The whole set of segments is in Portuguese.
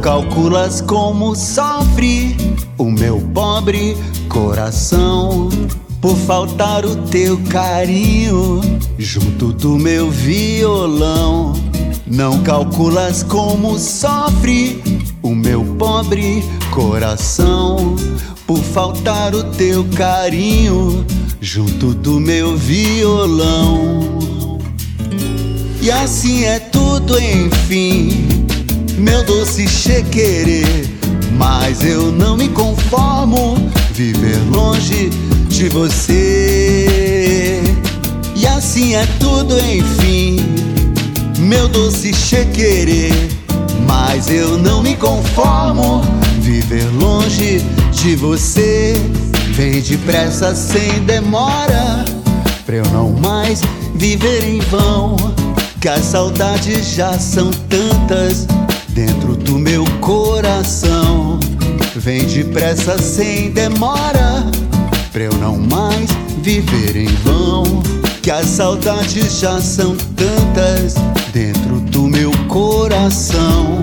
calculas como sofre o meu pobre coração por faltar o teu carinho junto do meu violão. Não calculas como sofre o meu pobre coração por faltar o teu carinho junto do meu violão. E assim é tudo, enfim, meu doce chequerê. Mas eu não me conformo viver longe de você. E assim é tudo, enfim, meu doce chequerê. Mas eu não me conformo viver longe de você. Vem depressa sem demora, pra eu não mais viver em vão, que as saudades já são tantas dentro do meu coração. Vem depressa sem demora, pra eu não mais viver em vão, que as saudades já são tantas dentro do meu coração.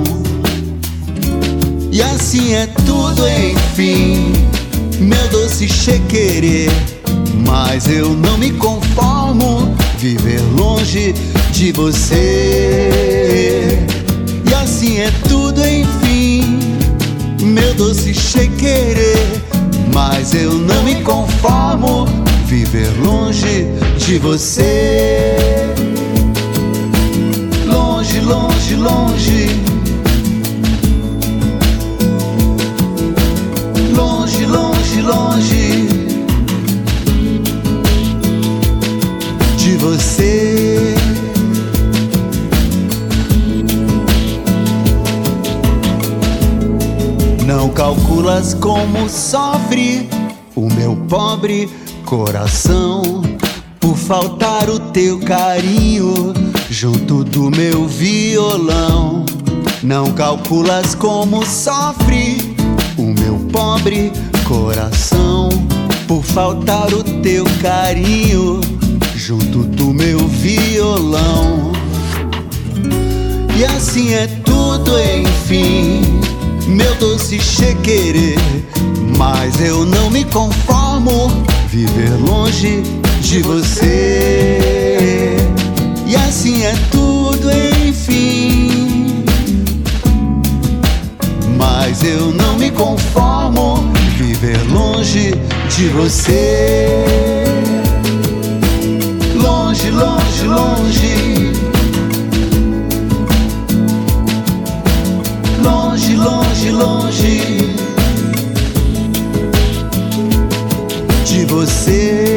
E assim é tudo, enfim, meu doce chequerê. Mas eu não me conformo viver longe de você. E assim é tudo, enfim, meu doce chequerê. Mas eu não me conformo viver longe de você. Longe, longe, longe. Longe, longe, longe de você. Não calculas como sofre o meu pobre coração por faltar o teu carinho junto do meu violão. Não calculas como sofre o meu pobre coração por faltar o teu carinho junto do meu violão. E assim é tudo, enfim, meu doce chequerê. Mas eu não me conformo viver longe de você. E assim é tudo, enfim, mas eu não me conformo viver longe de você. Longe, longe, longe. Longe, longe, longe de você.